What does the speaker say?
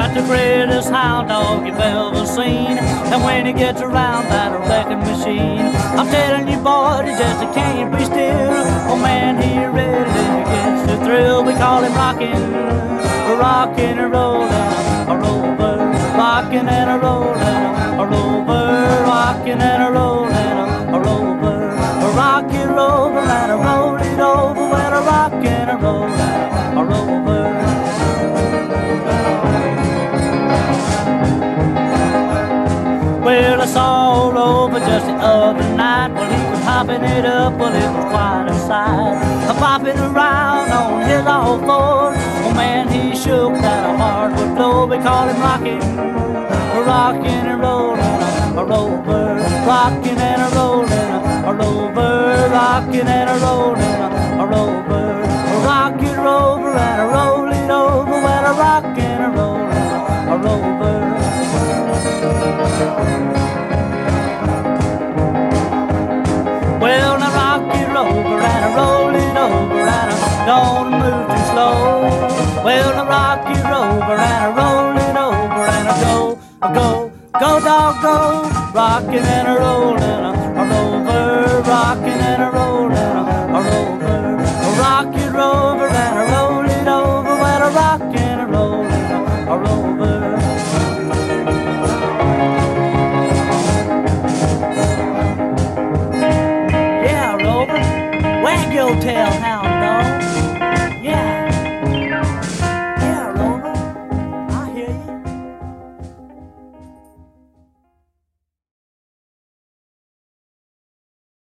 got the greatest hound dog you've ever seen. And when he gets around that wrecking machine, I'm telling you, boy, he just can't be still. Oh man, he really gets the thrill. We call him rockin', rockin' and rollin', a rover, rockin' and a rollin', a rover, rockin' and a rollin', a rover, a rockin' rover and a roll it over, well, a rockin' and a rollin', a rover. Well, I saw all over just the other night. Well, he was hopping it up, well, it was quite a sight. Popping around on his old fours. Oh man, he shook that a heart would blow. We call him rockin', rockin' and rollin', a rover, rockin' and a rollin', a rover, rockin' and a rollin', a rover, a rockin' rover and a roll it over. Well, a rockin' and a rollin', a rover. Well, I rock it over and I roll it over and I don't move too slow. Well, I rock it over and I roll it over and I go, dog, go. Rockin' and a rollin', a rover, rockin' and a rollin', a rover. Rock it over and I roll it over. Well, I rockin' and a rollin', a rover. Wag your tail,